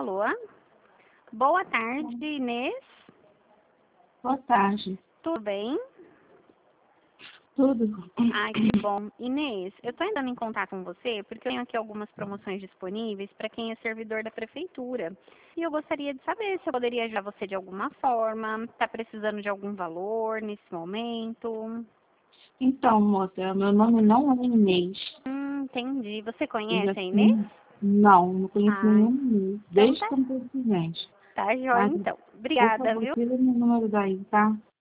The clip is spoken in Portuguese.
Alô? Boa tarde, Inês. Boa tarde. Tudo bem? Tudo? Ai, que bom. Inês, eu estou entrando em contato com você porque eu tenho aqui algumas promoções disponíveis para quem é servidor da prefeitura. E eu gostaria de saber se eu poderia ajudar você de alguma forma. Está precisando de algum valor nesse momento? Então, moça, meu nome não é Inês. Entendi. Você Eu já conhece a Inês? tenho... Não conheço Ah, nenhum Inês. então Desde tá, que eu me conheço. tá joia Tá? então. Por Obrigada, favor, viu? tira meu número daí, tá?